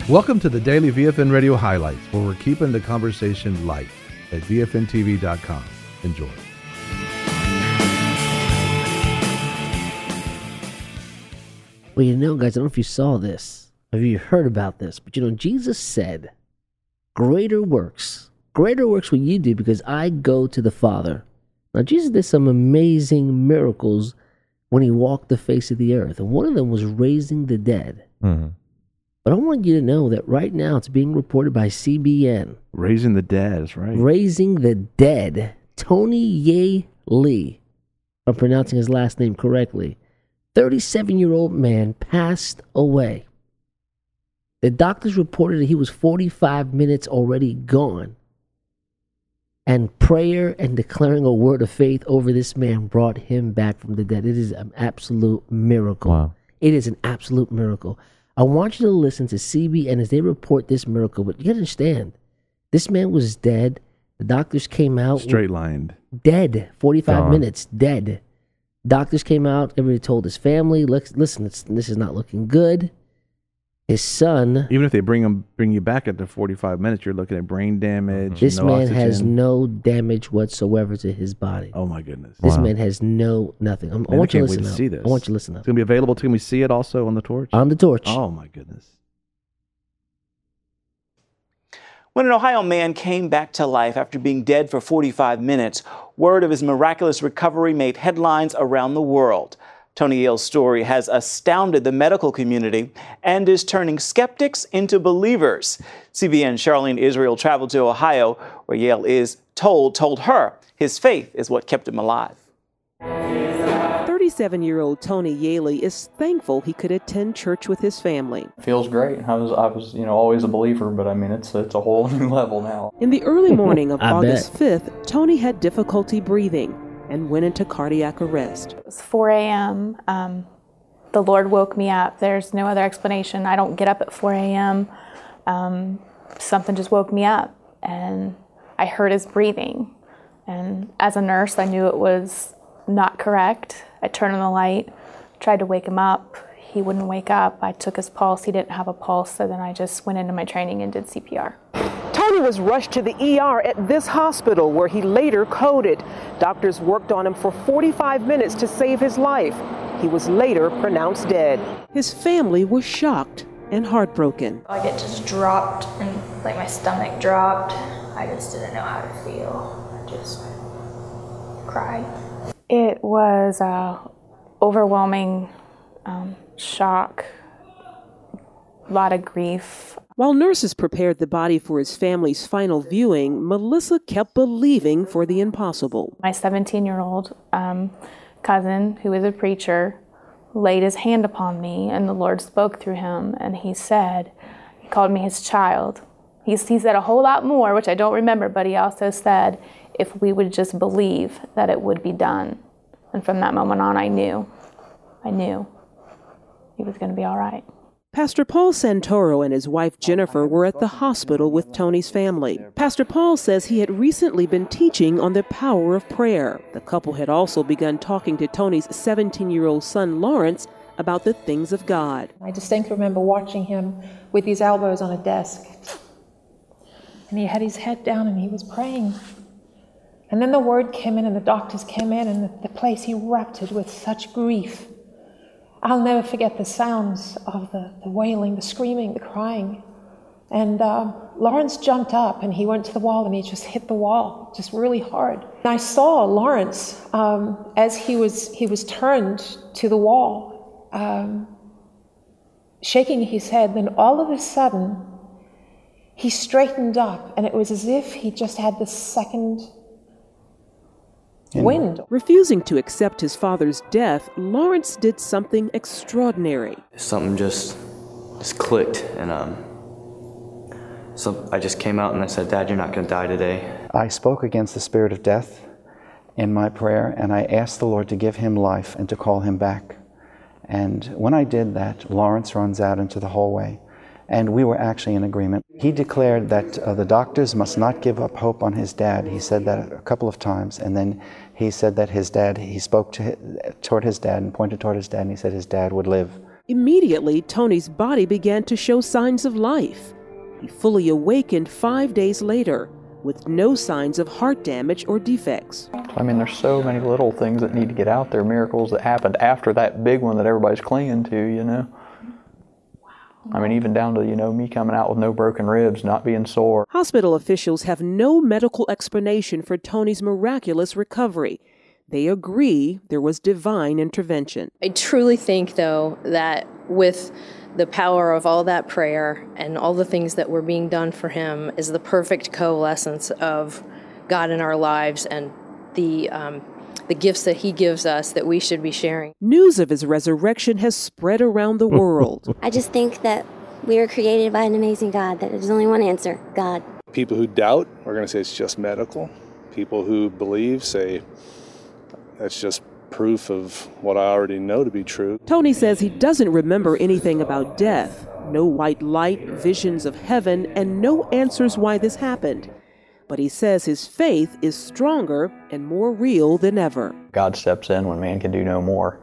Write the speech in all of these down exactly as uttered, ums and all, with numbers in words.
Welcome to the Daily V F N Radio Highlights, where we're keeping the conversation light at V F N T V dot com. Enjoy. Well, you know, guys, I don't know if you saw this, have you heard about this, but you know, Jesus said, greater works, greater works will you do because I go to the Father. Now, Jesus did some amazing miracles when he walked the face of the earth, and one of them was raising the dead. Mm-hmm. But I want you to know that right now it's being reported by C B N. Raising the dead, that's right. Raising the dead. Tony Ye Lee, if I'm pronouncing his last name correctly, thirty-seven-year-old man passed away. The doctors reported that he was forty-five minutes already gone. And prayer and declaring a word of faith over this man brought him back from the dead. It is an absolute miracle. Wow. It is an absolute miracle. I want you to listen to C B N as they report this miracle. But you understand, this man was dead. The doctors came out. Straight lined. Dead. forty-five Gone. minutes. Dead. Doctors came out. Everybody told his family, "Look, listen, it's, this is not looking good." His son. Even if they bring him, bring you back after forty-five minutes, you're looking at brain damage. This no man oxygen. has no damage whatsoever to his body. Oh my goodness. This Wow. man has no nothing. I'm, I Man, want I you to can't wait listen to up. see this. I want you to listen up. It's gonna be available. Can we see it also on the torch? On the torch. Oh my goodness. When an Ohio man came back to life after being dead for forty-five minutes, word of his miraculous recovery made headlines around the world. Tony Yale's story has astounded the medical community and is turning skeptics into believers. C B N's Charlene Israel traveled to Ohio, where Yale is told, told her his faith is what kept him alive. thirty-seven-year-old Tony Yale is thankful he could attend church with his family. Feels great. I was, I was, you know, always a believer, but I mean, it's it's a whole new level now. In the early morning of I August bet. fifth, Tony had difficulty breathing and went into cardiac arrest. It was four a.m. Um, the Lord woke me up. There's no other explanation. I don't get up at four a.m. Um, something just woke me up, and I heard his breathing. And as a nurse, I knew it was not correct. I turned on the light, tried to wake him up. He wouldn't wake up. I took his pulse. He didn't have a pulse, so then I just went into my training and did C P R. Tony was rushed to the E R at this hospital where he later coded. Doctors worked on him for forty-five minutes to save his life. He was later pronounced dead. His family was shocked and heartbroken. Like it just dropped and like my stomach dropped. I just didn't know how to feel. I just cried. It was a overwhelming um, shock, a lot of grief. While nurses prepared the body for his family's final viewing, Melissa kept believing for the impossible. My seventeen-year-old um, cousin, who is a preacher, laid his hand upon me, and the Lord spoke through him, and he said, he called me his child. He, he said a whole lot more, which I don't remember, but he also said, if we would just believe that it would be done. And from that moment on, I knew, I knew he was going to be all right. Pastor Paul Santoro and his wife Jennifer were at the hospital with Tony's family. Pastor Paul says he had recently been teaching on the power of prayer. The couple had also begun talking to Tony's seventeen-year-old son Lawrence about the things of God. I distinctly remember watching him with his elbows on a desk. And he had his head down and he was praying. And then the word came in and the doctors came in and the, the place erupted with such grief. I'll never forget the sounds of the, the wailing, the screaming, the crying. And uh, Lawrence jumped up and he went to the wall and he just hit the wall, just really hard. And I saw Lawrence um, as he was, he was turned to the wall, um, shaking his head. Then all of a sudden, he straightened up and it was as if he just had this second wind. Refusing to accept his father's death, Lawrence did something extraordinary. Something just just clicked, and um, so I just came out and I said, "Dad, you're not going to die today." I spoke against the spirit of death in my prayer, and I asked the Lord to give him life and to call him back. And when I did that, Lawrence runs out into the hallway, and we were actually in agreement. He declared that uh, the doctors must not give up hope on his dad. He said that a couple of times, and then he said that his dad, he spoke to his, toward his dad and pointed toward his dad, and he said his dad would live. Immediately, Tony's body began to show signs of life. He fully awakened five days later, with no signs of heart damage or defects. I mean, there's so many little things that need to get out there, miracles that happened after that big one that everybody's clinging to, you know. I mean, even down to, you know, me coming out with no broken ribs, not being sore. Hospital officials have no medical explanation for Tony's miraculous recovery. They agree there was divine intervention. I truly think, though, that with the power of all that prayer and all the things that were being done for him is the perfect coalescence of God in our lives and the um, the gifts that he gives us that we should be sharing. News of his resurrection has spread around the world. I just think that we are created by an amazing God, that there's only one answer, God. People who doubt are going to say it's just medical. People who believe say that's just proof of what I already know to be true. Tony says he doesn't remember anything about death, no white light, visions of heaven, and no answers why this happened. But he says his faith is stronger and more real than ever. God steps in when man can do no more.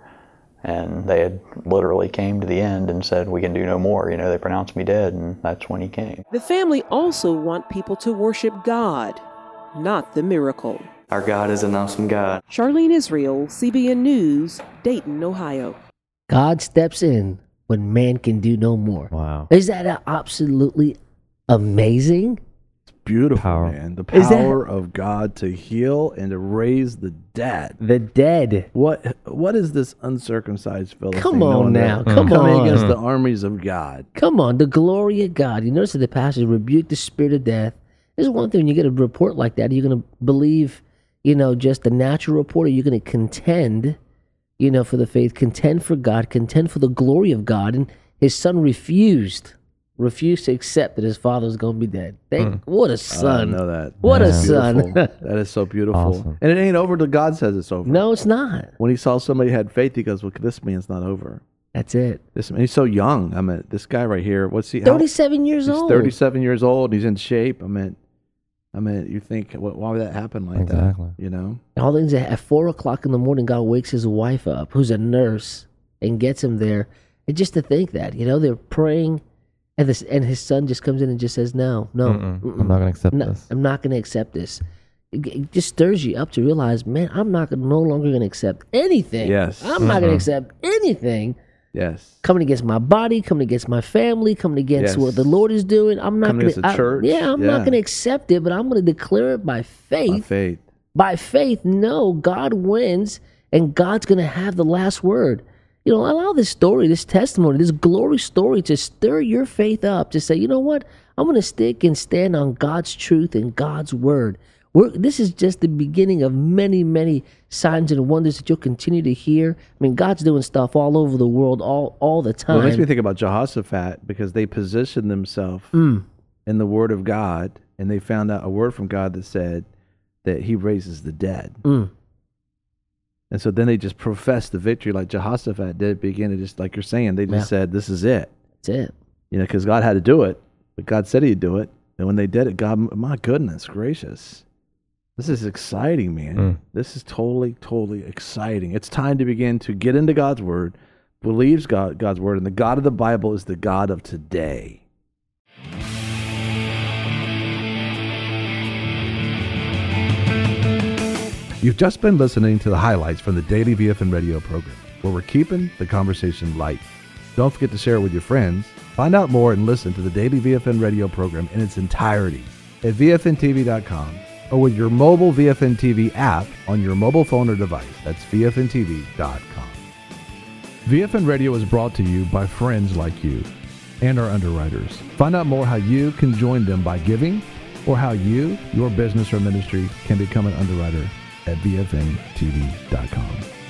And they had literally came to the end and said, we can do no more. You know, they pronounced me dead, and that's when he came. The family also want people to worship God, not the miracle. Our God is an awesome God. Charlene Israel, C B N News, Dayton, Ohio. God steps in when man can do no more. Wow. Is that absolutely amazing? It's beautiful, Power. man. The Is that- power of God to heal and to raise the dead. The dead. What What is this uncircumcised Philistine? Come on knowing now, that- come coming on. against the armies of God. Come on, the glory of God. You notice that the passage rebuke the spirit of death. There's one thing when you get a report like that, you're going to believe, you know, just the natural report, or you're going to contend, you know, for the faith, contend for God, contend for the glory of God. And his son refused, refused to accept that his father was going to be dead. Thank, What a son. I didn't know that. What a That's son. beautiful. That is so beautiful. Awesome. And it ain't over till God says it's over. No, it's not. When he saw somebody had faith, he goes, well, this man's not over. That's it. This man, he's so young. I mean, this guy right here, what's he? how- thirty-seven years he's old. thirty-seven years old. He's in shape. I mean, I mean, you think, what, why would that happen like Exactly. that? You know? All things at at four o'clock in the morning, God wakes his wife up, who's a nurse, and gets him there. And just to think that, you know, they're praying, and this, and his son just comes in and just says, "No, no, Mm-mm. mm-mm. I'm not going to accept No, this." I'm not going to accept this." It, it just stirs you up to realize, man, I'm not gonna, no longer going to accept anything. Yes. I'm not going to Mhm. accept anything Yes. coming against my body, coming against my family, coming against Yes. what the Lord is doing. I'm not Coming going against the church. Yeah, I'm Yeah. not going to accept it, but I'm going to declare it by faith. By faith. By faith, no, God wins, and God's going to have the last word. You know, allow this story, this testimony, this glory story to stir your faith up, to say, you know what? I'm going to stick and stand on God's truth and God's word. We're, this is just the beginning of many, many signs and wonders that you'll continue to hear. I mean, God's doing stuff all over the world all, all the time. Well, it makes me think about Jehoshaphat, because they positioned themselves Mm. in the word of God, and they found out a word from God that said that he raises the dead. Mm. And so then they just professed the victory like Jehoshaphat did, begin to just, like you're saying, they just Yeah. said, this is it. That's it. You know, because God had to do it, but God said he'd do it. And when they did it, God, my goodness gracious. This is exciting, man. Mm. This is totally, totally exciting. It's time to begin to get into God's word, believes God, God's word, and the God of the Bible is the God of today. You've just been listening to the highlights from the Daily V F N Radio program, where we're keeping the conversation light. Don't forget to share it with your friends. Find out more and listen to the Daily V F N Radio program in its entirety at V F N T V dot com or with your mobile V F N T V app on your mobile phone or device. That's V F N T V dot com. V F N Radio is brought to you by friends like you and our underwriters. Find out more how you can join them by giving, or how you, your business or ministry, can become an underwriter at V F N T V dot com.